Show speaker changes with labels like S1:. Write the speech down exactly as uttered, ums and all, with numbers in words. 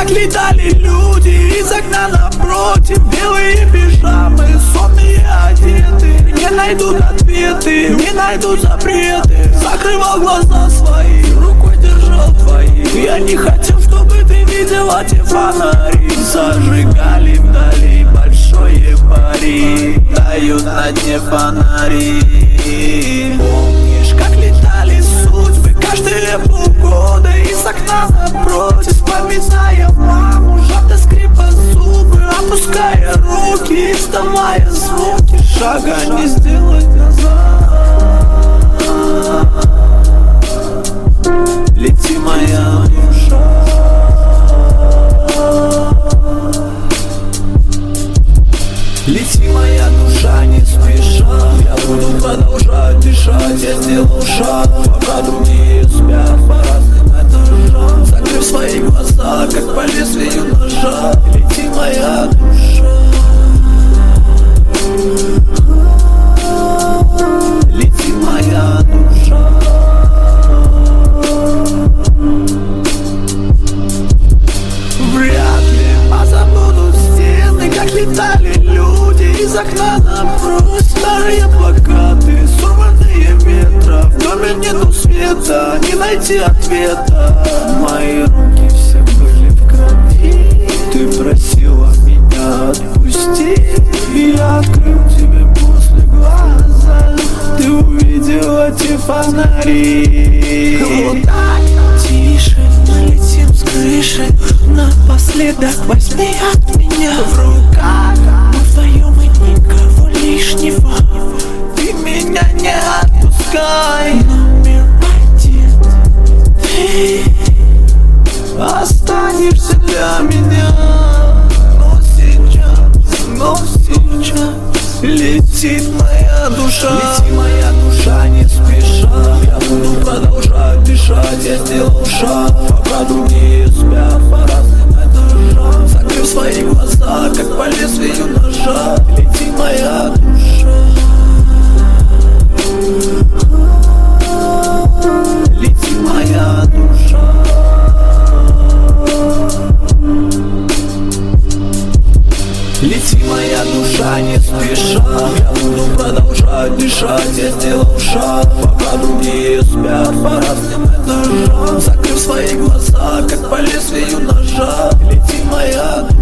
S1: как летали люди из окна напротив. Белые пижамы, сонные одеты, не найдут ответы, не найдут запреты. Закрывал глаза свои, рукой держал твои. Я не хотел, чтобы ты видела те фонари. Зажигали вдали большое пари, тают на дне фонари. Помнишь, как летали судьбы каждые полгода из окна напротив, вспоминая маму, жадно скрипа зубы, опуская руки, издавая звуки. Шага не сделать назад. Лети, моя душа. Лети, моя душа, не спеша. Я буду продолжать дышать. Я сделал шаг, пока другие спят по разным этажам, закрыв свои глаза, как по лезвию ножа. Лети, моя душа. Лети, моя душа. Вряд ли позабуду стены, как летали люди из окна напротив. Старые плакаты, сорванные ветром. В доме нету света, не найти ответа. Мои руки все были в крови. Ты просила меня отпустить, и я открыл тебе после глаза. Ты увидела те фонари. Вот так, тише, мы летим с крыши. Напоследок возьми от меня в руках. Мы вдвоем и никого лишнего. Ты меня не отпускай. Номер один, ты останешься для меня. Но сейчас, но сейчас летит моя душа. Лети, моя душа, не спеша. Я буду продолжать дышать. Я сделал шаг, пока другие спят по разным этажам, закрыв свои глаза, как по лезвию ножа. Лети, моя душа. Лети, моя душа. Лети, моя душа, не спеша. Я буду продолжать дышать. Я сделал шаг, пока другие спят по разным этажам, закрыв свои глаза, как по лезвию ножа. Лети, моя душа.